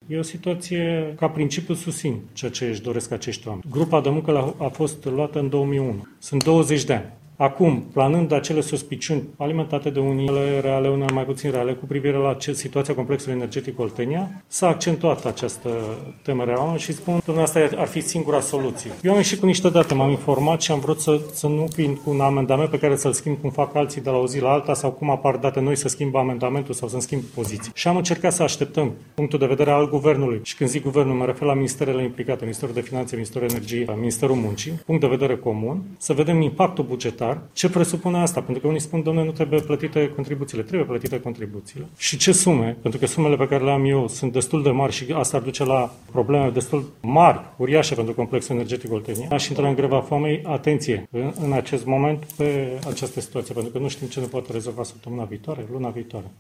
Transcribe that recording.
E o situație, ca principiu susțin ceea ce își doresc acești oameni. Grupa de muncă a fost luată în 2001. Sunt 20 de ani. Acum, planând acele suspiciuni alimentate de unele reale, unele mai puțin reale, cu privire la situația complexului energetic Oltenia, s-a accentuat această temere a oamenilor și spun că asta ar fi singura soluție. Eu am ieșit cu niște date, m-am informat și am vrut să nu vin cu un amendament pe care să-l schimb cum fac alții de la o zi la alta sau cum apar date noi să schimb amendamentul sau să-mi schimb poziții. Și am încercat să așteptăm punctul de vedere al guvernului. Și când zic guvernul, mă refer la ministerele implicate, Ministerul de Finanțe, Ministerul Energiei, Ministerul Muncii, punct de vedere comun, să vedem impactul bugetar. Ce presupune asta? Pentru că unii spun, domnule, nu trebuie plătite contribuțiile. Trebuie plătite contribuțiile. Și ce sume? Pentru că sumele pe care le am eu sunt destul de mari și asta ar duce la probleme destul mari, uriașe pentru complexul energetic Oltenia. Aș intra în greva foamei. Atenție în acest moment pe această situație, pentru că nu știm ce ne poate rezolva săptămâna viitoare, luna viitoare.